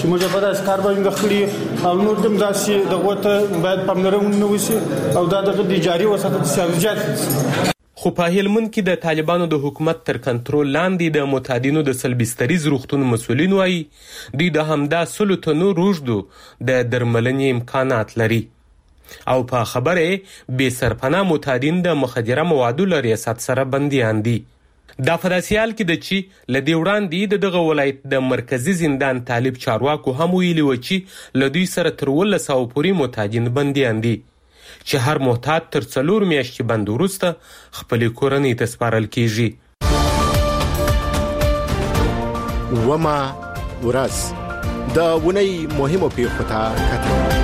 چې موږ په داسې کار باندې خړي او نور دم داسې دغه ته باید پاملرنه وشي او دا د جاري وساتل سیاست. خو په هلمند کې د طالبانو د حکومت تر کنټرول لاندې د معتادینو د سلبستریز روغتون مسؤلین وایي دوی د همدا 100 تنو روږدو د درملنې امکانات لري او په خبره بې سرپناه معتادین د مخدره موادو له ریاست سره بندیان دي. دا په داسې حال کې ده چې له دې وړاندې د دغه ولایت د مرکزي زندان طالب چارواکو هم ویلي و چې له دوی سره تر 1200 پورې معتادین بندیان دي چې هر معتاد تر 4 میاشتې بند وروسته خپلې کورنۍ ته سپارل کیږي. وما ورځ د ونې مهمو پیښو ته کتل.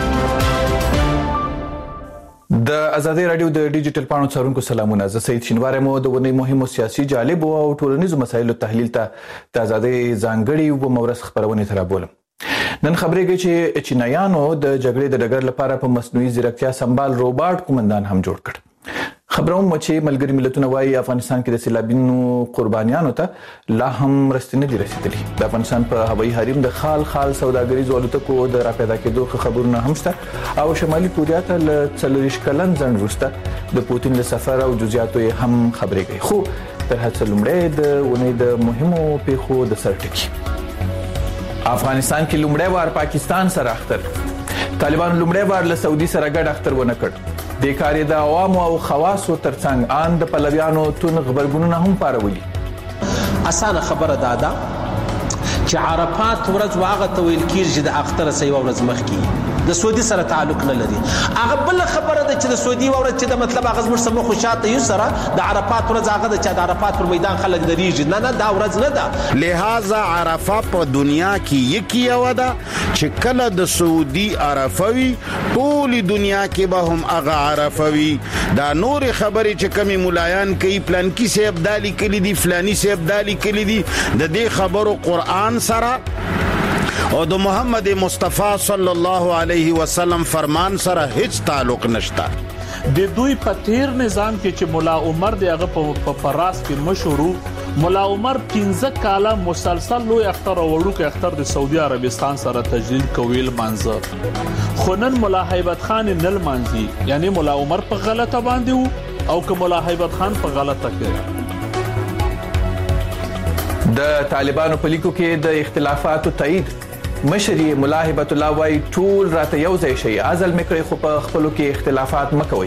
د ازادي رادیو د ډیجیټل پاڼو څارونکو سلامونه. زه سید شینواری مو د ونې مهمو سیاسي جالب او ټولنیزو مسایلو تحلیل ته د ازادي ځانګړي و مورس خبرونه ترابولم. نن خبرېږي چې چینایانو د جګړې د ډګر لپاره په مصنوعي ځیرکتیا سمبال روباټ قومندان هم جوړ کړ. خبروم چې ملګری ملتونه وايي افغانستان کې د سیلابونو قربانیانو ته لا هم رسنۍ دي رسیدلي. د افغانستان په هوایي حریم د خال سوداګریزو الوتکو د راپیدا کېدو خبرونه هم شته او شمالي کوریا ته له 40 کلن ځنډ وروسته د پوتین له سفر او جزئیاتو هم خبرې کوي. خو تر هڅه لومړی د ونې د مهمو پیښو د سرټکی. افغانستان کې لومړی وار پاکستان سره اختر. طالبان لومړی وار له سعودي سره ګډ اختر ونه کړ. د کاري د عوامو او خواصو ترڅنګ ان د پلویانو تون خبرګونونه هم پارولي. اسانه خبره ده چې عرفات ورځ واغه ته ویل کیږي چې د اختر سې ورځ مخکې د سعودي سره تعلق نه لري. هغه بل خبره ده چې د سعودي ورځ چې د مطلب هغه زموږ سره خوشاته یو سره د عرفات ورځ هغه د چې د عرفات پر میدان خلک دریږي. نه دا ورځ نه ده. لہذا عرفه په دنیا کې یکی یو ده چې کله د سعودي عرفوي ټول دنیا کې به هم هغه عرفوي. دا نور خبرې چې کمی مولایان کوي پلان کې سي ابدالي کلی دي فلاني سي ابدالي کلی دي د دې خبرو قرآن سره او د محمد مصطفی صلی الله علیه وسلم فرمان سره هیڅ تعلق نشته. د دوی په تیر نظام کې چې مولا عمر دی هغه په فراس کې مشهور مولا عمر 15 کاله مسلسل لوی اختر او وړوکی اختر د سعودي عربستان سره تجلیل کویل منځ خونن مولا هیبت خان نل منځي یعنی مولا عمر په غلطه باندې او که مولا هیبت خان په غلطه کې. د طالبانو په لیکو کې د اختلافاتو تایید مشري مولا هیبت الله وايي ټول راته یو ځای شي ازل مکړي خو په خپلو کې اختلافات مکوي.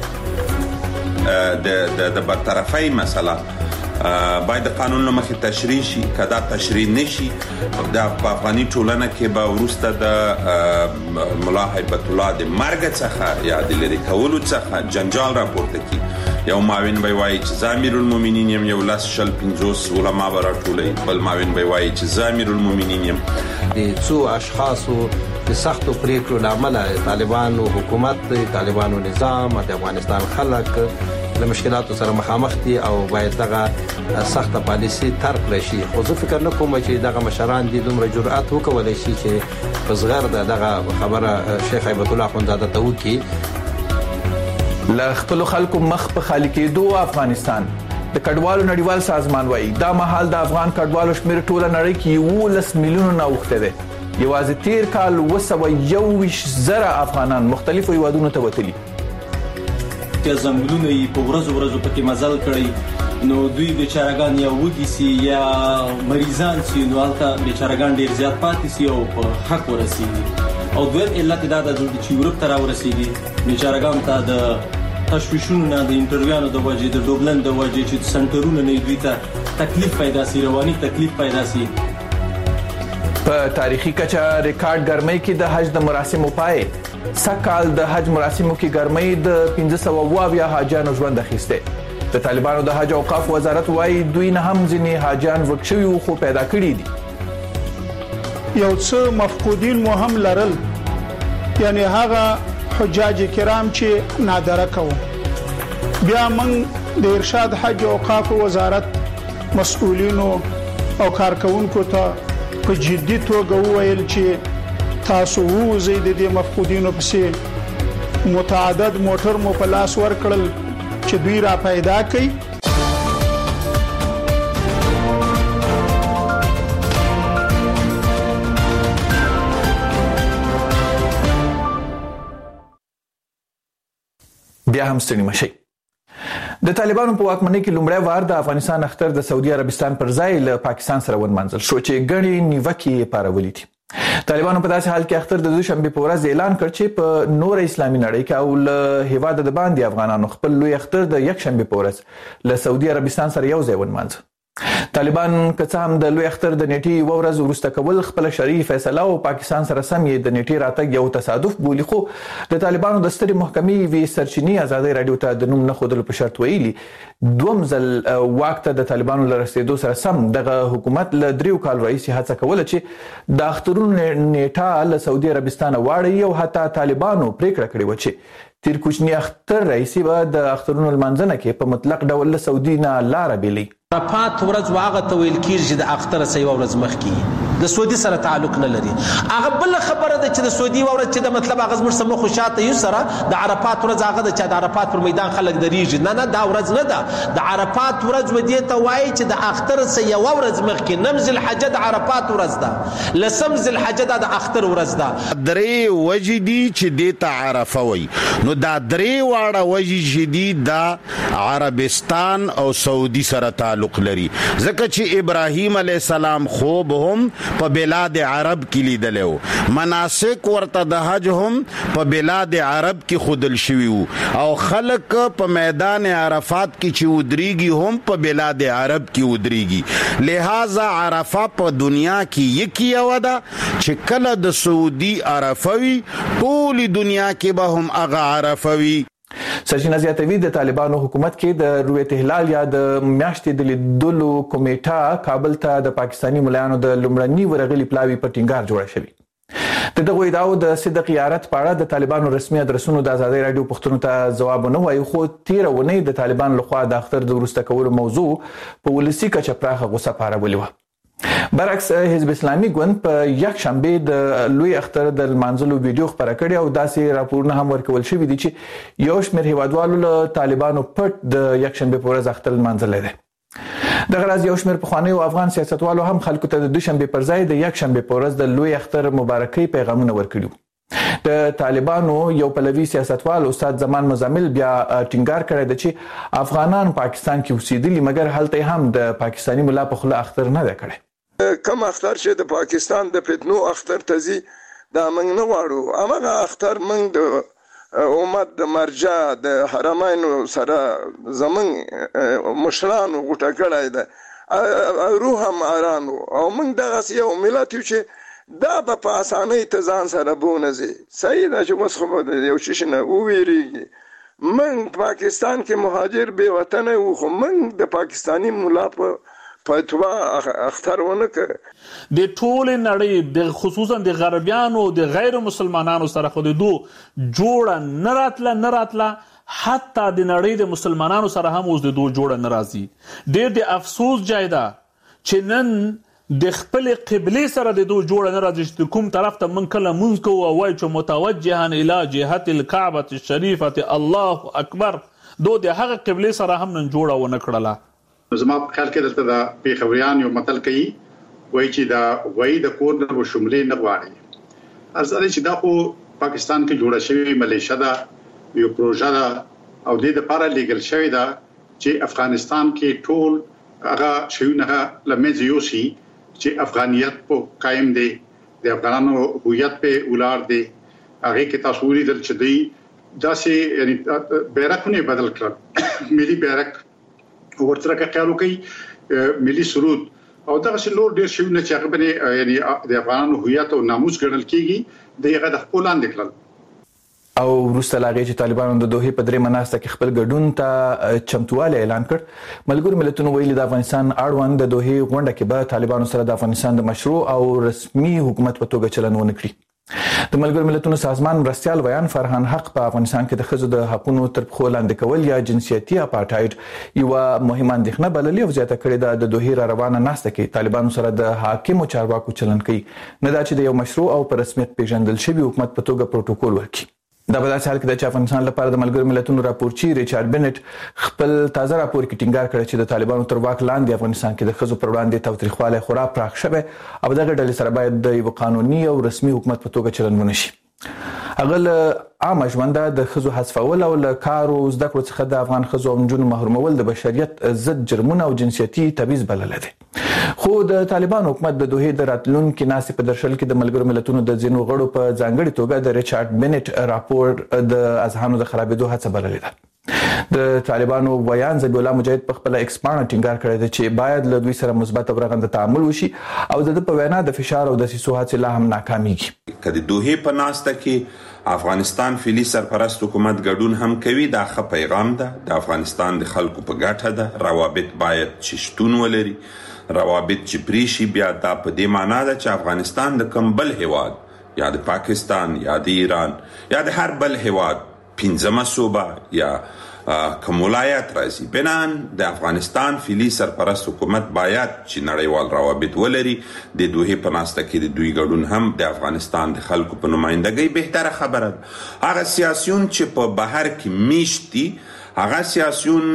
د برطرفي مسله باید قانون لمخې تشریح شي. کدا تشریح نشي د افغاني ټولنه کې به ورسته د مولا هیبت الله د مرګ څخه یا د لری کولو څخه جنجال راپورته کی. یو معاون به وایي چې زامیر المؤمنین یم یو لاس شل 50 علما به راټولي بل معاون به وایي چې زامیر المؤمنین یم. د څو اشخاصو د سختو پریکړو لامل طالبانو حکومت طالبانو نظام د افغانستان خلک له مشکلاتو سره مخامخ دي او باید دغه سخته پالیسي ترک راشي. خو زه فکر نه کوم چې دغه مشران دي دومره جرأت وکولای شي چې په صغر دغه خبره شیخ هیبت الله اخوندزاده ته وکړي. له خپل خلکو مخ په خالي کېدو افغانستان د کډوالو نړیوال سازمان وايي دا مهال د افغان کډوالو شمیر ټوله نړۍ کې 11 میلیونه نه اوخته دي. یوازې تیر کال 221,000 افغانان مختلفو هیوادونو ته وتلي. که زنګلونه یې په ورځو پکې مزل کړی نو دوی بیچارهګان یا وږي سي یا مریضان سي نو هلته بیچارهګان ډیر زیات پاتې سي او په حق ورسیږي. او دویم علت دا د چې یورپ ته راورسیږي بیچارهګان ته د تشویشونو نه د انټرویوانو د وجې د ډوبلن د وجې چې سنټرونه نه دوی ته تکلیف پیدا سي رواني تکلیف پیدا سي. په تاریخي کچه ریکارډ ګرمۍ کې د حج د مراسمو پای سکهال د حج مراسمو کې ګرمۍ د 1520 حاجیانو ژوند اخیسته. د طالبانو د حج اوقاف وزارت وايي دوی نه هم ځینې حاجیان ورکشوي خو پیدا کړي دي. یو څه مفقودین مو هم لرل یعنی هغه حجاج کرام چې نادره کوو. بیا موږ د ارشاد حج اوقاف وزارت مسؤلینو او کارکونکو ته په جدي توګه وویل چې تاسو ووځئ د دې مفقودینو پسې. متعدد موټر مو په لاس ورکړل چې دوی را پیدا کړي. بیا هم ستړي مشئ. د طالبانو په واکمنۍ کې لومړی وار د افغانستان اختر د سعودي عربستان پر ځای له پاکستان سره ونمانځل شو چې ګڼې نیوکې یې پارولې دي. طالبانو په داسې حال کې اختر د دوشنبې په ورځ اعلان کړ چې په نور اسلامي نړۍ کې او له هیواده د باندې افغانانو خپل لوی اختر د یکشنبې په ورځ له سعودي عربستان سره یو ځای ونمانځه. طالبان که څه هم د لوی اختر د نیټې یوه ورځ وروسته کول خپله شرعي فیصله او پاکستان سره سم یې د نیټې راتګ یو تصادف بولي، خو د طالبانو د سترې محکمې یوې سرچینې ازادۍ راډیو ته د نوم نه ښودلو په شرط ویلي دوم ځل واک ته د طالبانو له رسېدو سره سم دغه حکومت له 3 کال راهیسې هڅه کوله چې د اخترونو نیټه له سعودي عربستانه واړوي او حتی طالبانو پریکړه کړې وه چې تیر کوچني اختر راهیسې به د اخترونو لمانځنه کې په مطلق ډول له سعودي نه لاره بیلي. عرفات ورځ هغه ته ویل کېږي چې د اختر څخه یوه ورځ مخکې د سعودي سره تعلق نه لري. هغه بله خبره ده چې د سعودي یوه ورځ چې د مطلب هغه زموږ څه مخ و شاته یو سره د عرفات ورځ هغه ده چې د عرفات پر میدان خلک درېږي. نه دا ورځ نه ده. د عرفات ورځ و دې ته وایي چې د اختر څخه یوه ورځ مخکې. نم ذوالحجه د عرفات ورځ ده، لسم ذوالحجه دا د اختر ورځ ده. درې وجې دي چې دې ته عرفه وایي. نو دا درې واړه وجې چې دي د عربستان او سعودي سره تعلق لري، ځکه چې ابراهیم علیه السلام خوب هم په بلاد عرب کې لیدلی و، مناسک ورته د حج هم په بلاد عرب کې ښودل شوي وو، او خلک په میدان عرفات کې چې ودرېږي هم په بلاد عرب کې ودرېږي. لہذا عرفه په دنیا کې یکي یوه ده چې کله د سعودي عرفه وي ټولې دنیا کې به هم هغه عرفه وي. سرچینه زیاتوي د طالبانو حکومت کې د رویت هلال یا د میاشتې د لیدلو کمیټه کابل ته د پاکستاني ملایانو د لومړني ورغلي پلاوي په ټینګار جوړه شوې. د دغو ادعاو د صدق یارت په اړه د طالبانو رسمي ادرسونو د ازادۍ راډیو پوښتنو ته ځواب ونه وایي، خو تېره اونۍ د طالبانو لخوا د اختر د وروسته کولو موضوع په ولسي کچه پراخه غوسه پارولې وه. برعکس حزب اسلامي ګوند په یکشنبې د لوی اختر د لمانځلو ویډیو خپره کړې او داسې راپورونه هم ورکول شوي دي چې یو شمېر هیوادوالو له طالبانو پټ د یکشنبې په ورځ اختر لمانځلی دی. دغه راز یو شمېر پخوانیو افغان سیاستوالو هم خلکو ته د دوشنبې پر ځای د یکشنبې په ورځ د لوی اختر مبارکۍ پیغامونه ورکړي. د طالبانو یو پلوي سیاستوال استاد زمان مزمل بیا ټینګار کړی دی چې افغانان پاکستان کې اوسېدلي مګر هلته هم د پاکستاني ملا په خوله اختر نه دی کړی. کم اختر چې د پاکستان د فتنو اختر ته ځي دا موږ نه غواړو. هماغه اختر موږ د امت د مرجع د حرمینو سره زموږ مشرانو غوټه کړی ده، روح هم ارانو، او موږ دغسې یو ملت یو چې دا به په اسانۍ ته ځان سره بونځي. صحیح ده چې اوس خو به یو شي نه وویریږي. موږ پاکستان کې مهاجر بې وطنه وو، خو موږ د پاکستاني ملا په فتوا اختر ونه کړ. د ټولې نړۍ د خصوصا د غربیانو د غیر مسلمانانو سره خو د دو جوړه نه راتله حتی د نړۍ د مسلمانانو سره هم اوس د دو جوړه نه راځي. ډېر د افسوس ځای ده چې نن د خپلې قبلې سره د دو جوړه نه راځي چې کوم طرف ته موږ کله لمونځ کوو او وایو چې متوجها الی جهت الکعبة الشریفة الله اکبر، دو د هغه قبلې سره هم نن جوړه ونه کړله. زما په خیال کې دلته د پیښوریان یو متل کوي وایي چې دا وایي د کور نه به شملې نه غواړي. ارزه چې دا خو پاکستان کې جوړه شوې ملیشه ده، یو پروژه ده او د دې لپاره لیږل شوې ده چې افغانستان کې ټول هغه شیونه له منځه یوسي چې افغانیت په قایم دی، د افغانانو هویت په ولاړ دی. هغه کې تاسو ولیدل چې دوی داسې یعنی بیرغونه بدل کړل، ملي بیرغ ورته راکړلو کوي ملي سرود او دغه څلور ډیر شیونه چې هغه باندې یعنی د افغانانو هویت او ناموس ګڼل کیږي دغه د خپل لاندې کړل. او وروسته لا غي چې طالبانو د دوحې په درې مناسته کې خپل ګډون ته چمتواله اعلان کړ. ملګرو ملتونو ویلي د افغانستان اړوند د دوحې غونډه کې به طالبانو سره د افغانستان د مشروع او رسمي حکومت په توګه چلن ونه کړي. د ملګرو ملتونو سازمان مرستیال ویان فرهان حق په افغانستان کې د ښځو د حقوقو تر پښو لاندې کول یا جنسیتي اپارټایډ یو مهمه اندېښنه بللې او زیاته کړې ده د دوحې را روانه ناسته کې طالبانو سره د حاکمو چارواکو چلن کوي، نه دا چې د یو مشروع او په رسمیت پیژندل شوي حکومت په توګه پروتوکول ورکړي. دا په داسې حال کې ده چې افغانستان لپاره د ملګرو ملتونو راپورچی ریچارډ بنټ خپل تازه راپور کې ټینګار کړی چې د طالبانو تر واک لاندې افغانستان کې د ښځو پر وړاندې تاوتریخوالی خورا پراخ شوی او دغه ډلې سره باید د یو قانوني او رسمي حکومت په توګه چلن ونه شي. هغه له عامه ژوند د ښځو حذفول او له کار او زده کړو څخه د افغان ښځو او نجونو محرومول د بشریت ضد جرمونه او جنسیتي تبعیض بللی دی. خو د طالبان حکومت د دوحې د راتلونکي ناستې په درشل کې د ملګرو ملتونو د ځینو غړو په ځانګړې توګه د ریچارډ بینټ راپور د اذهانو د خرابېدو هڅه بللې ده. د طالبانو ویان ذبیح الله مجاهد په خپل ایکس پاڼه ټینګار کړی دی چې باید له دوی سره مثبت او رغنده تعامل وشي او د په وینا د فشار او دسیسو هڅې لا هم ناکامیږي. که د دوحې په ناسته کې افغانستان فعلي سرپرست حکومت ګډون هم کوي دا ښه پیغام ده. د افغانستان د خلکو په ګټه ده. روابط باید چې شتون ولري، روابط چې پریشي بیا دا په دې معنا ده چې افغانستان د کوم بل هیواد یا د پاکستان یا د ایران یا د هر بل هیواد پنځمه صوبه یا کوم ولایت راځي بنان د افغانستان فعلي سرپرست حکومت باید چې نړیوال روابط ولري. د دوحې په ناسته کې د دوی ګډون هم د افغانستان د خلکو په نمایندګۍ بهتره خبره ده. هغه سیاسیون چې په بهر کې میشت دي هغه سیاسیون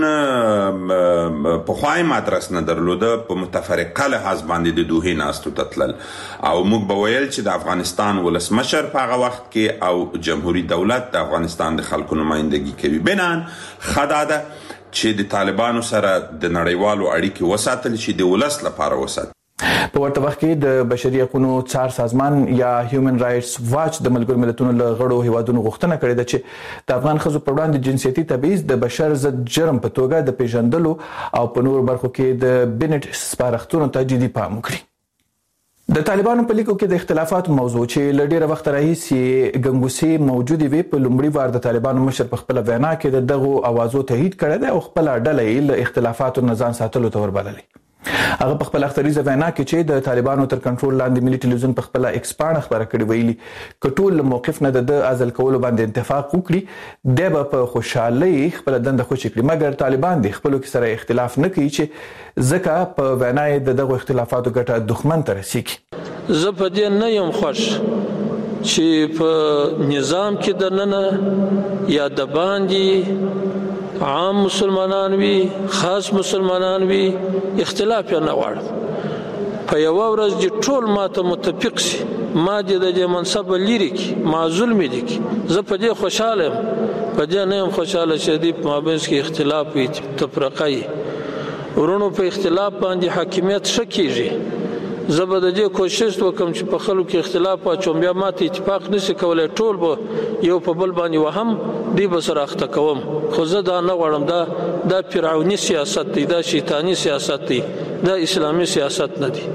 پخوای مدرس نه درلوده په متفرقه لحاظ باندې د دوحې ناستو ته تلل او موږ به ویل چې د افغانستان ولسمشر په هغه وخت کې او جمهوریت دولت د افغانستان د خلکو نمایندګي کوي. بنان ښه دا ده چې د طالبانو سره د نړیوالو اړیکې وساتل شي، د ولس لپاره وساتل. په ورته وخت کې د بشري حقوقو څار سازمان یا هیومن رائټس واچ د ملګرو ملتونو له غړو هیوادونو غوښتنه کړې ده چې د افغان ښځو پر وړاندې جنسیتي تبعیض د بشر ضد جرم په توګه د پیژندلو او په نورو برخو کې د بینټ سپارښتنو ته جدي پام وکړي. د طالبانو په لیکو کې د اختلافات موضوع چې له ډیره وخت راهیسې ګنګوسې موجودې وي په لومړي وار د طالبانو مشر په خپل وینا کې د دغو اوازو تایید کړی دی او خپل ډله یې له اختلافاتو نه ځان ساتلو ته وربللې. هغه په خپل اختریزه وینا کې چې د طالبانو تر کنټرول لاندې ملي ټلویزیون په خپل ایکس پاڼه خبره کړې ویلي کټول موقف نه د عزل کولو باندې اتفاق وکړي د په خوشحالي خپل دنده خوشی کړي، مګر طالبان د خپل کې سره اختلاف نه کوي چې ځکه په وینا د دغه اختلافاتو ګټه دښمن ته رسیږي. زه په دې نه یم خوش چې په نظام کې د نن یا د باندې عام مسلمانان وي خاص مسلمانان وي اختلاف نه غواړم. په یو ورځ چې ټول ماته متفق شي ما دې د منصب لري کې معزول مې دي کې زه په دې خوشاله یم. په دې نه یم خوشاله چې دې په مابینس کې اختلاف وي تفرقه وي ورونو په اختلاف باندې حاکمیت شکیږي. زه به د دې کوشش وکم چې په خلکو کې اختلاف واچوم بیا ماته اتفاق نشي کولای ټول به یو په بل باندې وهم دی به سره اخته کوم. خو زه دا نه غواړم دا فرعوني سیاست دی، دا شیطانی سیاست دی، دا اسلامي سیاست نه دی.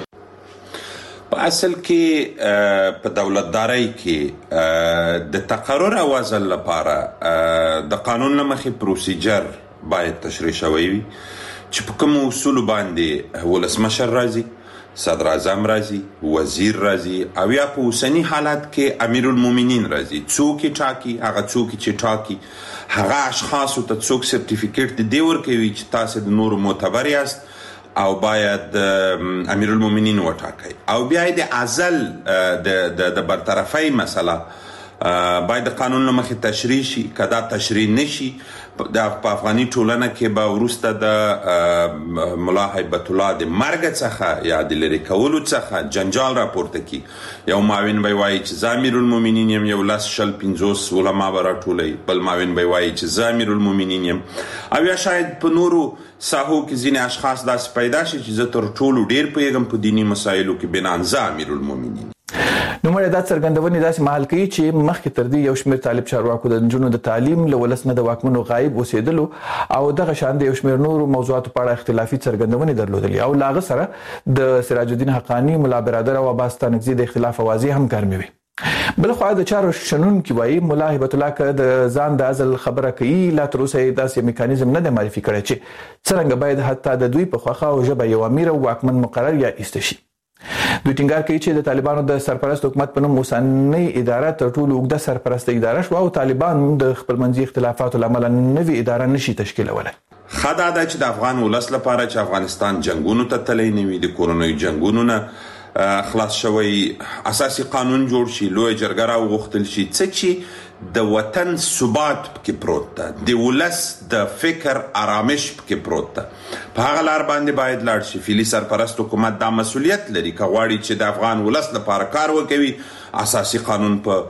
په اصل کې په دولتدارۍ کې د تقرر او عزل لپاره د قانون له مخې پروسیجر باید تشریح شوی وي چې په کوم اصول باندې ولسمشر راځي، صدر اعظم راځي، وزیر راځي او یا په اوسني حالت کې امیر المؤمنین راځي. څوک ټاکي؟ هغه څوک چې ټاکي هغه اشخاص ته څوک سرټیفیکیټ دی ورکوي چې تاسو د نور معتبر یاست او باید امیر المؤمنین وټاکي. او بیا د عزل د برطرفۍ مسله باید د قانون له مخې تشریح شي. که دا تشریح نشي په افغاني ټولنه کې به وروسته د ملا هیبت الله د مرګ څخه یا د لرې کولو څخه جنجال راپورته کی. یو معاون به وایي چې زه امیر المؤمنین یم، یو 10-15 علما به راټولوي، بل معاون به وایي چې زه امیر المؤمنین یم او یا شاید په نورو ساحو کې ځینې اشخاص داسې پیدا شي چې زه تر ټولو ډیر پوهیږم په دیني مسایلو کې بنان زه امیر المؤمنین. نو مړه دا څرګندونې داسې محل کوي چې مخکې تر دې یو شمېر طالب چارواکو د نجونو د تعلیم له ولس نه د واکمنو غایب اوسېدلو او دغه شان د یو شمېر نورو موضوعاتو په اړه اختلافي څرګندونې درلودلې او له هغه سره د سراج الدین حقانی، ملا برادر او عباس ستانکزي د اختلاف اوازې هم ګرمې وي. بلخوا د چارو شنونکي وایي ملا هیبت الله که د ځان د عزل خبره کوي لا تر اوسه یې داسې میکانیزم نه دی معرفي کړی چې څرنګه باید حتی د دوی په خوښه او ژبه یو امیر او واکمن مقرر یا ایسته شي. دوی ټینګار کوي چې د طالبانو د سرپرست حکومت په نوم اوسنۍ اداره تر ټولو اوږده سرپرسته اداره شوه او طالبان د خپلمنځي اختلافاتو له امله نوې اداره نشي تشکیلولی. ښه دا ده چې د افغان ولس لپاره چې افغانستان جنګونو ته تللی نه وي، د کورنیو جنګونو نه خلاص شوی، اساسي قانون جوړ شي، لویه جرګه راوغوښتل شي، څه چې د وطن ثبات پکې پروت ده، د ولس د فکر آرامش پکې پروت ده. په هغه لار باندې باید لاړ شي. فعلي سرپرست حکومت دا مسؤلیت لري که غواړي چې د افغان ولس لپاره کار وکوي، اساسي قانون په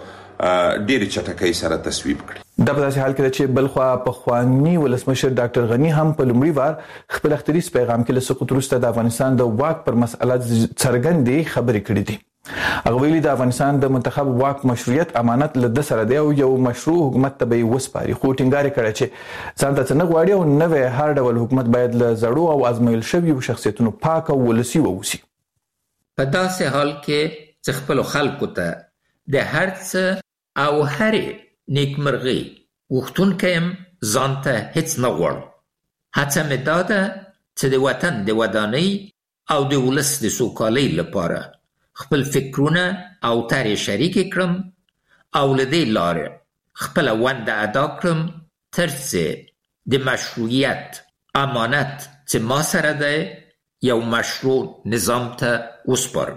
ډېر چټکۍ سره تصویب کړي. د په داسې حال کې چې بلخوا پخوانی ولسمشر ډاکټر غنی هم په لومړي وار خپل اختریز پیغام کې له سقوط وروسته د افغانستان د واک پر مسله څرګندې خبرې کړې دي. هغه ویلي د افغانستان د منتخب واک مشروعیت امانت له د سره دی او یو مشروع حکومت ته به وسپاري، خو ټینګار کړی چې ځان ته څه نه غواړي او نوې هر ډول حکومت باید له زړو او ازمایل شویو شخصیتونو پاک او ولسي واوسي. په داسې حال کې چې خپل خلکو ته د هر څه او هرې نیکمرغي غوښتونکی یم، ځان ته هیڅ نه غواړم. هڅه مې دا ده چې د وطن د ودانۍ او د ولس د سوکالۍ لپاره خپل فکرونه او طرحې شریکې کړم او له دې لارې خپله ونده ادا کړم تر څو د مشروعیت امانت چې ما سره دی یو مشروع نظام ته وسپارم.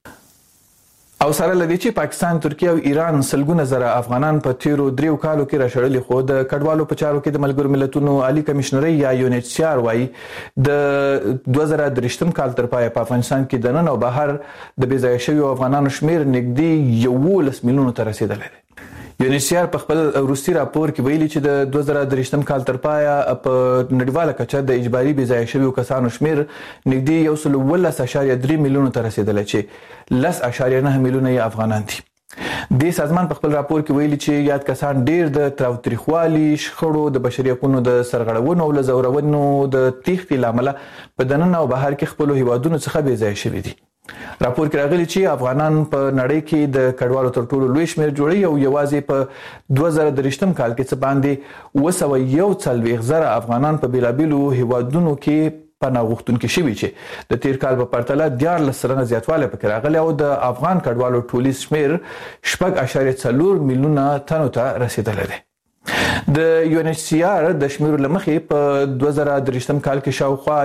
او سره لدی چې پاکستان، ترکیه او ایران سلګونه زره افغانان په تیرو 3 کالو کې راشړلي، خو د کډوالو په چارو کې د ملګرو ملتونو عالی کمشنري یا UNHCR وايي د 2023 کال تر پایه په افغانستان کې د نن او بهر د بې ځایه شویو افغانانو شمیر نږدې 11 میلیونو ته رسیدلی دی. UNHCR په خپل وروستي راپور کې ویلي چې د 2023 کال تر پایه په نړیواله کچه د اجباري بې ځایه شویو کسانو شمیر نږدې 11.3 میلیونو ته رسیدلی چې 10.9 میلیونه یې افغانان دي. د سازمان په خپل راپور کې ویلي چې یاد کسان ډیر د تاوتریخوالي، شخړو، د بشري حقوقو د سرغړونو او لزورونو د تېښتې لامل په دننه او بهر کې خپل هیوادونو څخه بې ځایه شوي دي. راپور کې راغلي چې افغانان په نړۍ کې د کډوالو تر ټولو لوی شمیر جوړي او یوازې په 2023 کال کې څه باندې 240,000 افغانان په بیلابیلو هیوادونو کې پناه غوښتونکي شوي چې د تیر کال په پرتله 14% زیاتوالی پکې راغلی او د افغان کډوالو ټولیز شمیر 4.4 میلیونه تنو ته رسیدلی دی. د UNHCR د شمیرو لمخې په 2023 کال کې شاوخوا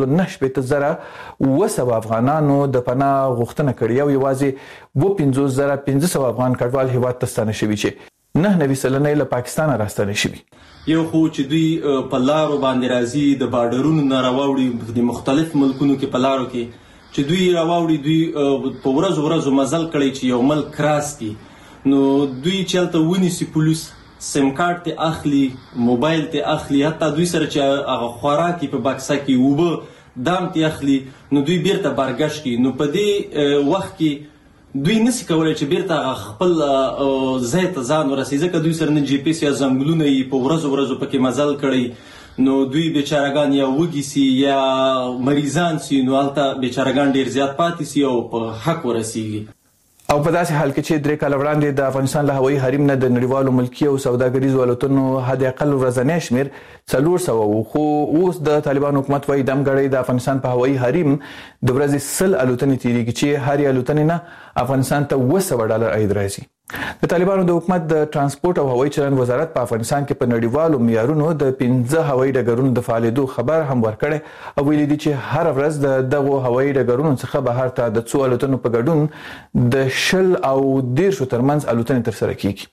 1.9 افغانانو د پناه غوښتنه کړې او یوازې 55,500 افغان کډوال هیواد ته ستانه شوي چې 9% له پاکستان راستانه شوي. یو خو چې دوی په لارو باندې راځي، د بارډرونو نه راوړي، د مختلف ملکونو کې په لارو کې چې دوی راوړي، دوی په ورځو مزل کړي چې یو ملک کراس کی، نو دوی چلته ونیسي، پولیس سیم کارت ته اخلي، موبایل ته اخلي، حتی دوی سره چې هغه خوراکي په باکسه کې وبه دام ته اخلي، نو دوی بیرته بارګشت کی. نو په دې وخت کې دوی نسی کولای چې بیرته خپل ځای ته ځان ورسوي، ځکه دوی سره نه جی پی ایس یا زنګلونه یې په ورځو پکې مزل کړی، نو دوی بیچارهګان یا وږي سي یا مریضان سي، نو هلته بیچارهګان ډیر زیات پاتې سي او په حق ورسیږي. او په داسې حال کې چې 3 کال وړاندې د افغانستان له هوایي حریم نه د نړیوالو ملکي او سوداګریزو الوتنو حد اقل ورځنی شمیر 400 وو، خو اوس د طالبان حکومت وايي دمګړی د افغانستان په هوایي حریم د ورځې 100 الوتنې تیریږي چې هر الوتنې نه افغانستان ته $200 عاید راځي. د طالبانو د حکومت د ترانسپورت او هوایي چلند وزارت په افغانستان کې په نړیوالو معیارونو د 15 هوایي ډګرونو د فعالیدو خبر هم ورکړی او ویلي دي چې هر ورځ د دغو هوایي ډګرونو څخه بهر ته د څو الوتنو په ګډون د 10 او 13 ترمنځ الوتنې ترسره کیږي.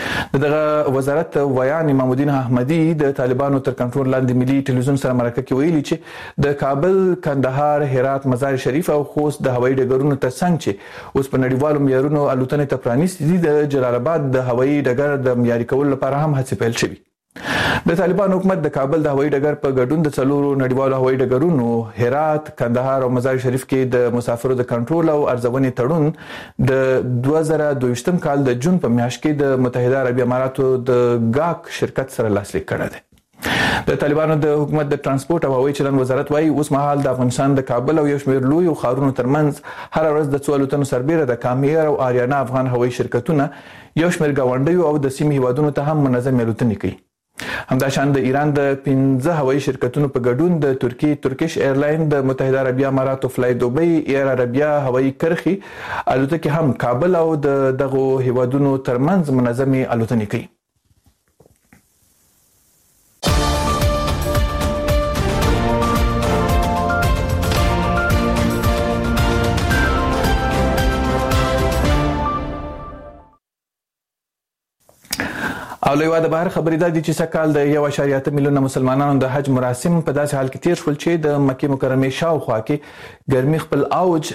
دغه وزارت ویان امام الدین احمدی د طالبانو تر کنټرول لاندې ملي ټلویزیون سره مرکه کې ویلي چې د کابل، کندهار، هرات، مزار شریف او خوست د هوایي ډګرونو ترڅنګ چې اوس په نړیوالو معیارونو الوتنې ته پرانیستي دي، د جلال آباد د هوایي ډګر د معیاري کولو لپاره هم هڅې پیل شوي. د طالبان حکومت د کابل د هوایي ډګر په ګډون د 4 نړیوالو هوایي ډګرونو هرات، کندهار او مزار شریف کې د مسافرو د کنټرول او ارزونې تړون د 2022 کال د جون په میاشت کې د متحده عربي اماراتو د GAC شرکت سره لاسلیک کړی دی. د طالبانو د حکومت د ترانسپورت او هوایي چلند وزارت وايي اوس مهال د افغانستان د کابل او یو شمېر لویو ښارونو ترمنځ هر ورځ د څو الوتنو سربیره د کامیر او آریانا افغان هوایي شرکتونه یو شمېر ګاونډیو او د سیمې هیوادونو ته هم منظم الوتنې کوي. همداشان د ایران د 15 هوایي شرکتونو په ګډون د ترکی ترکیش ایرلاین، د متحده عربي اماراتو فلای دوبۍ، ایر عربیا هوایي کرښې الوتکې هم کابل او دغه هیوادونو ترمنځ منظمې الوتنې کوي. او له یو د بهر خبرې ده چې سکهال د 1.8 میلیونه مسلمانانو د حج مراسم په داسې حال کې تیر شول چې د مکه مکرمه شاوخوا کې ګرمي خپل اوج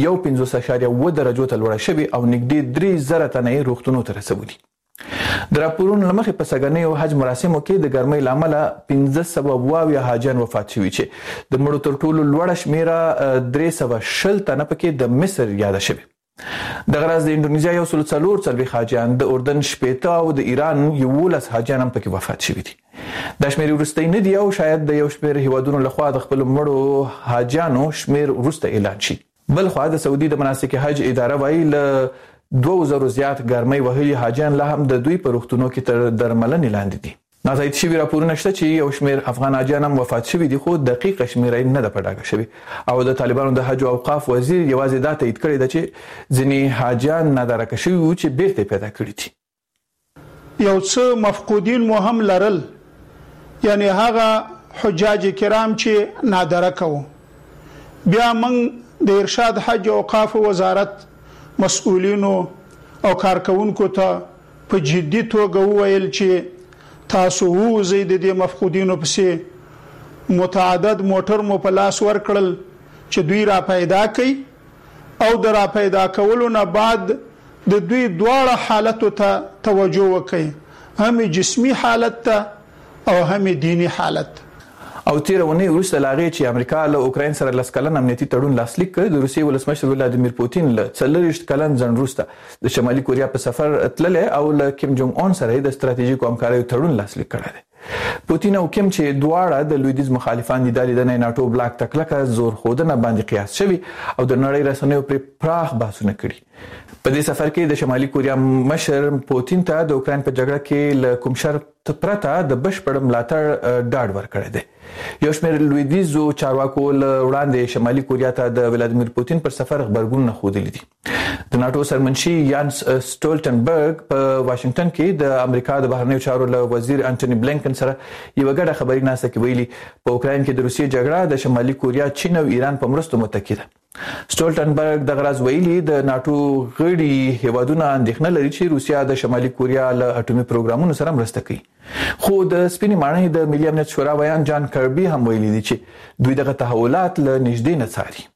1.5 درجو ته لوړه شوې او نږدې 3000 تنه روغتونونو ته رسولي. د راپورونو لمخې په سګنې او حج مراسمو کې د ګرمۍ لامل 1522 حاجیان وفات شوي چې د مړو تر ټولو لوړه شمیره 320 تنه پکې د مصر یاد شوی. د غراز د انډونیزیا 140 حاجیان، د اردن 18 او د ایران 11 حاجیان هم پکې وفات شوي دي. د شمیر وروستۍ نه دی او شاید د یو شمیر هیوادونو لخوا د خپل مړو حاجیانو شمیر وروسته اعلان شي. بل خو د سعودي د مناسک حج اداره وایي له 2000 زیات ګرمۍ وهلي حاجیان لا هم د دوی په روغتونو کې تر درملنې لاندې دي. ناتایید شوي راپورونه شته چې یو شمیر افغان حاجیان هم وفات شوي دي، خو دقیقه شمیره نه ده په ډاګه شوې. او د طالبانو د حج او اوقاف وزیر یوازې دا تایید کړی ده چې ځینې حاجیان نادارکه شوي وو چې بیرته پیدا کړي دي. یو څه مفقودین مو هم لرل، یعنی هغه حجاج کرام چې نادارکه وو. بیا موږ د ارشاد حج او اوقاف وزارت مسؤلینو او کارکونکو ته په جدي توګه وویل چې تاسو وزي د دې مفقودینو پسې متعدد موټر مو په لاس ورکړل چې دوی را پیدا کړي او د را پیدا کولو نه بعد د دوی دواړه حالتو ته توجه وکړي، هم جسمی حالت ته او هم دینی حالت. او تیر ونې وروسته لاغې چې امریکا له اوکراین سره لاس کلن امنیتي تړون لاسلیک کړ، د روسیې ولسمشر ولادیمیر پوتین له 40 کلن ځنډ وروسته د شمالي کوریا په سفر تللی او له کیم جونګ اون سره د ستراتیژیکو همکاریو تړون لاسلیک کړی دی. پوتین او کیم چې دواړه د لویدیز مخالفان دي د ناتو بلاک تکلکه زور خودنه باندې قیاس شوی او د نړۍ رسنیو پر پراخ بحثونه کړي. په دې سفر کې د شمالي کوریا مشر پوتین ته د اوکراین په جګړه کې له کوم شرط پرته د بشپړ ملاتړ ډاډ ورکړی دی. یو شمېر لویدیځو چارواکو وړاندې شمالي کوریا ته د ولادیمیر پوتین پر سفر خبرګونونه ښودلي دي. د ناتو سرمنشي یانس سټولټنبرګ په واشنگټن کې د امریکا د بهرنیو چارو له وزیر انټونی بلینکن سره یو غټه خبري ناسته کې ویلي په اوکراین کې د روسیې جګړه د شمالي کوریا، چین او ایران په مرستو متکی ده. سټولټنبرګ د غراز ویلي د ناتو غړي هیوادونه اندېښنه لري چې روسیا د شمالي کوریا له اټومي پروګرامونو سره مرسته کوي. خو د سپینې ماڼۍ د ملي امنیت شورا ویان جان کربي هم ویلي دي چې دوی دغه تحولات له نږدې نه څاري.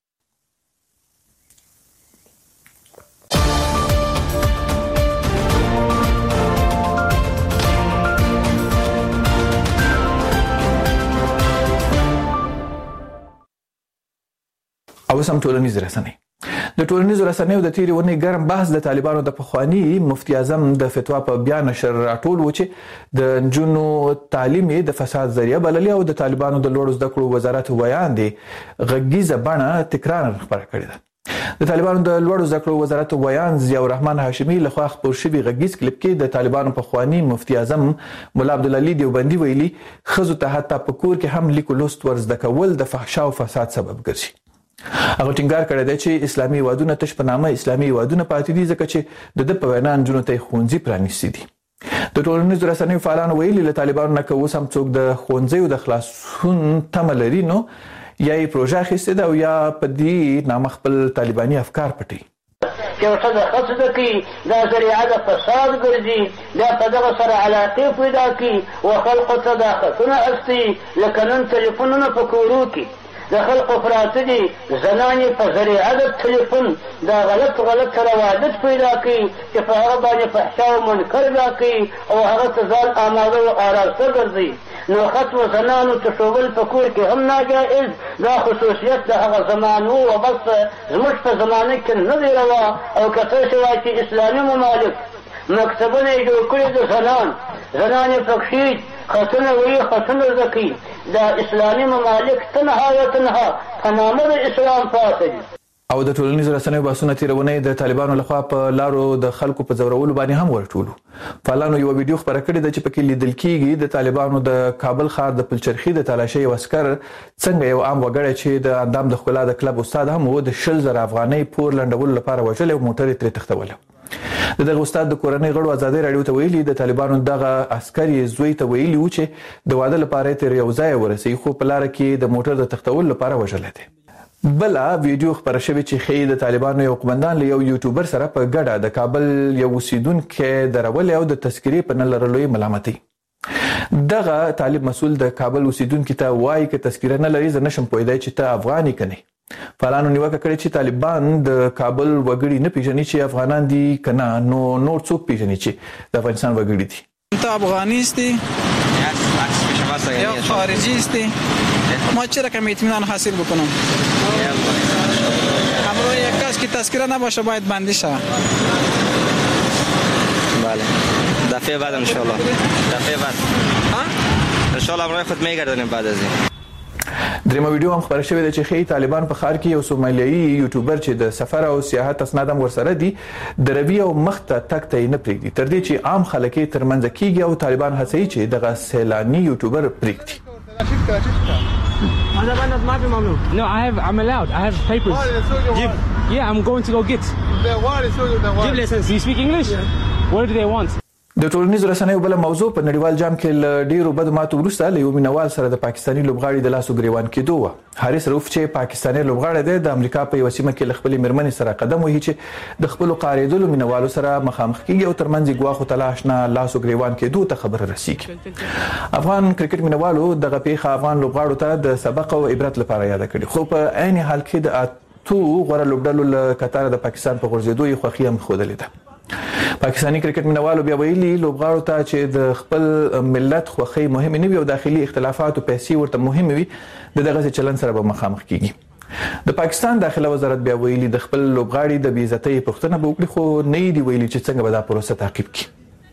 او سم ټولنیز رسنۍ د ټولنیزو رسنیو د تیرې ونې ګرم بحث د طالبانو د پخوانی مفتی اعظم د فتوا په بیان نشر راټول و چې د نجونو تعلیم د فساد ذریعہ بللی او د طالبانو د لوړو زده کړو وزارت ویان دی غږیزه بڼه تکرار خبره کړې ده. د طالبانو د لوړو زده کړو وزارت ویان ضیاء الرحمن هاشمي لخوا خپور شوی غږیز کلیپ کې د طالبانو پخوانی مفتی اعظم مولا عبدالعلی دیوبندي ویلي خزو ته حتی په کور کې هم لیکل لوست ورزده کول د فحشا او فساد سبب ګرځي. هغه ټینګار کړی دی چې اسلامي هیوادونه تش په نامه اسلامي هیوادونه پاتې دي ځکه چې د په وینا نجونو ته ښوونځي پرانیستي دي. د ټولنیزو رسنیو فعالانو ویلي له طالبانو نه که اوس هم څوک د ښوونځیو د خلاصون تمه لري نو یا یې پروژه اخیستې ده او یا په دې نامه خپل طالباني افکار پټوي. یو څه د خصده کې دا ذریعه د فساد ګرځي، بیا په دغه سره علاقې پیدا کړي او خلقو ته دا خطونه اخلي لکه نن تلیفونونه په کورو کې د خلقو پراته دي، زنانې په ذریعه د تلیفون دا غلط روادت پیدا کړي چې په هغه باندې فحشا او منکر دا کوي او هغه ته ځان آماده او آراسته ګرځي. نو ختم زنانو تشوول په کور کې هم ناجائز، دا خصوصیت د هغه زمانو او بس زموږ په زمانه کې نه دی روا. او که څه شوی چې اسلامي ممالک مکتبونه یې جوړ کړي د زنانې پکښې خطونه وایي، خطونه زده کوي. دا اسلامي ممالک تنها و تنها په نامه د اسلام پاتې دي. او د ټولنیزو رسنیو بحثونه تیرونې د طالبانو لخوا په لارو د خلکو په ځورولو باندې هم ورټولو. فعالانو یو ویډیو خبره کړې ده چې پکې لیدل کېږي د طالبانو د کابل ښار د پلچرخي د تالاشۍ یو عسکر څنګه یو عام وګړی چې د اندام د ښکلا د کلب استاد هم و د 100,000 افغانۍ پور لنډولو لپاره وژلی او موټر یې ترې تښتولی. د دغه استاد د کورنۍ غړو ازادي راډیو ته ویلي د طالبانو دغه عسکر یې زوی ته ویلي و چې د واده لپاره تر یو ځای ورسوي خو په لاره کې د موټر د تښتولو لپاره وژلی دی. بلا ویډیو خبره شوې چې خې د طالبانو یو قومندان له یو یوټیوبر سره په ګډه د کابل یو اوسیدونکو درول او د تذکرې په نه لرلو ملامتي. دغه طالب مسؤل د کابل اوسیدونکو ته وایي چې تذکره نه لري زه نشم پوهیدای چې ته افغاني کني. فعالانو نیوکه کړې چې طالبان د کابل وګړي نه پیژني چې افغانان دي کنه نو نور څوک پیژني چې د افغانستان وګړي دي. ته افغانیستی یا خارجیستی ما چرا کم اطمینان حاصل بکنم همراه یک کس که تذکره نباشه باید بندی شود. بله دفعه بعد انشالله انشالله همراه خود میگردونیم بعد از این. درېمه ویډیو هم خبره شوې ده چې خې طالبان په ښار کې یو سومالیایي یوټیوبر چې د سفر او سیاحت اسناد هم ورسره دي د روي او مخ ته تک ته نه پرېږدي تر دې چې عام خلک یې ترمنځ کېږي او طالبان هڅوي چې دغه سیلاني یوټیوبر پرېږدي. No, I'm allowed. I have papers. Yeah, I'm going to go get. Give lessons. Do you speak English? What do they want? د ټولنیزو رسنیو بل موضوع په نړیوال جام کې ل ډیرو بدو ماتو وروسته له یو مینوال سره د پاکستاني لوبغاړي د لاسو ګریوان کېدو و. حارث روف چې پاکستاني لوبغاړی دی د امریکا په یو سیمه کې ل خپل مرمنې سره قدم وهي چې د خپل قاریدلو مینوالو سره مخامخ کیږي او ترمنځ ګواخو تلاشنه لاسو ګریوان کېدو ته خبر رسیږي. افغان کرکټ مینوالو دغه پیښه افغان لوبغاړو ته د سبق او عبرت لپاره یاد کړي خو په عین حال کې د اتو غوړه لوبډلو له قطر د پاکستان په غورځېدو یې خوښي هم ښودلې ده. پاکستاني کرکټ مینوالو بیا ویلي لوبغاړو ته چې د خپل ملت خوښي مهمه نه وي او داخلي اختلافات او پیسې ورته مهمه وي دغه چلن سره به مخامخ کیږي. د پاکستان داخله وزارت بیا ویلي د خپل لوبغاړي د بې عزتۍ پوښتنه به وکړي خو نه دی ویلي چې څنګه به دا پروسه تعقیب کړي.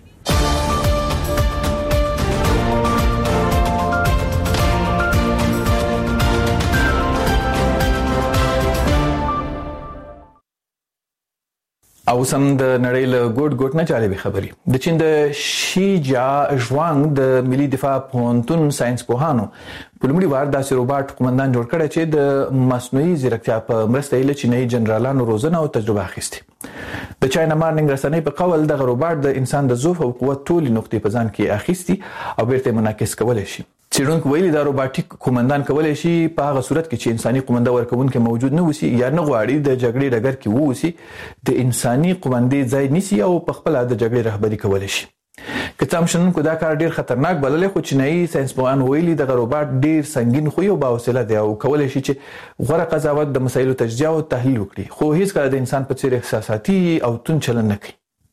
او سم د نړۍ له ګوټ نه جالبې خبرې. د چین د شي جا ژوانګ د ملي دفاع پوهنتون ساينس پوهانو په لومړي وار داسې روباټ قومندان جوړ کړی چې د مصنوعي ځیرکتیا په مرسته یې له چینایي جنرالانو روزنه او تجربه اخیستې. د چاینا مارننګ رسنۍ په قول دغه روباټ د انسان د ضعف او قوت ټولې نقطې په ځان کې اخیستي او بیرته منعکس کولی شي. څېړونکو ویلي دا روباټیک قومندان کولی شي په هغه صورت کې چې انساني قومنده ورکوونکی موجود نه وسی یا نه غواړي د جګړې ډګر کې ووسی د انساني قومندې ځای نیسي او په خپل د جګړې رهبری کولی شي. که څه هم شنونکو دا کار ډیر خطرناک بللی خو چینایي ساينسپوهان ویلي دغه روباټ ډیر سنگین خوی او باحوصله دی او کولی شي چې غوره قضاوت د مسایلو تجزیه او تحلیل وکړي خو هیڅ کله د انسان په څیر احساساتي او توند چلند نه کوي.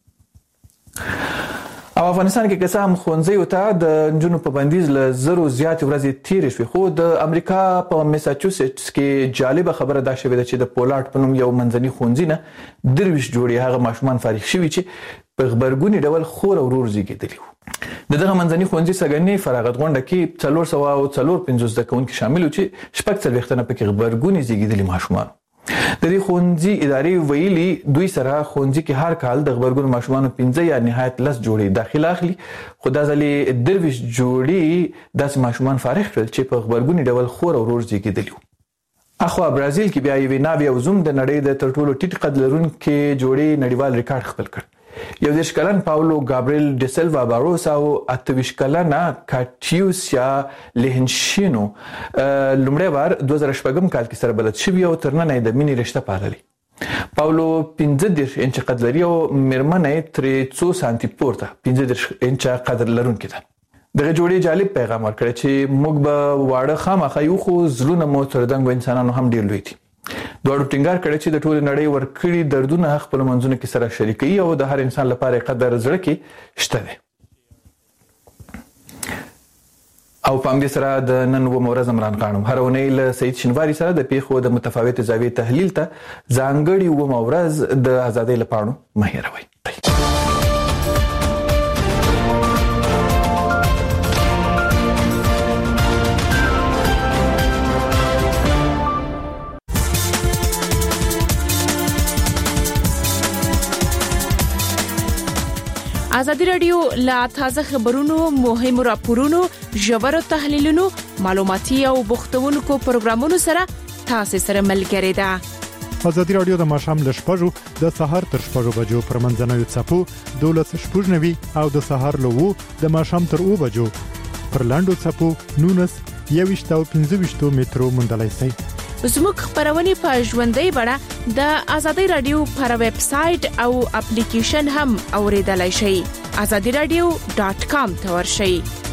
او افغانستان کې قسم خونځي او ته د جنونو په بندیز له زرو زیات ورځې تیر شوې خو د امریکا په میساچوسټس کې جالب خبره دا شوې ده چې د پولارد په نوم یو منځني خونځي نه 23 جوړي هغه ماشومان فارغ شوي چې په خبرګونی ډول خور او ورور زیږیدلی وو. دغه منځني خونځي سګنې فراغت غونډه کې 450 دکونکو شامل و چې شپږ څلوېښتنه پکې خبرګونی زیږیدلي ماشومان. د دې خونځي ادارې ویلي دوی سره خونځي کې هر کال د خبرګون ماشومان 15 یا نهایت 10 جوړي داخله اخلي خو دا ځلې 23 جوړي داسې ماشومان فارغ کړل چې په خبرګونی ډول خور او ورور زیږیدلی وو. اخوا برازیل کې بیا یو ناوی او زوم د نړۍ د تر ټولو ټیټ قد لرونکو جوړي نړیوال ریکارډ خپل کړ. 11 کلن پاولو ګابریل ډیسلوا باروس او 28 کلنه کاتیوسیا لهنشینو لومړی وار 2014 کال کې سره بلد شوی او ترننه د مینی رشته پاللې. پاولو 15 انچ قد لري او مرمنه 300 سانتي پورته 15 انچ قد لرونکې ده. دغه جوړي جالب پیغام ورکړي چې موږ به واړه خامخا یو خو زلونه مو تر دنګ انسانانو هم ډیر لوی دي. دوړو ټینګار کړي چې د ټول نړۍ ورکړي دردونه خپل منځونه کې سره شریکي او د هر انسان لپاره قدر زړه کې شته دي. او په همدې سره د نن و مورز عمران خانم هر اونۍ له سید شینواری سره د پیښو د متفاوت زاویې تحلیل ته ځانګړي و مورز د ازادۍ لپاره مهیروي. ازادي رادیو لا تازه خبرونو مهم راپورونو ژور تحلیلونو معلوماتي او بوختونکو پروګرامونو سره تاسو سره ملګری ده. ازادي رادیو د ماښام ل شپږو د سحر تر شپږو بجو پر منځنوي څپو 12:90 او د سحر له 2 د ماښام تر 2 بجو پر لاندو څپو 19 21 او 25 مترو مندلای سي. زموږ خبرونه په ژوندۍ بڼه د آزادۍ رادیو پر ویب سټ او اپلیکیشن هم اوریدلای شئ. azadiradio.com ته ورشئ.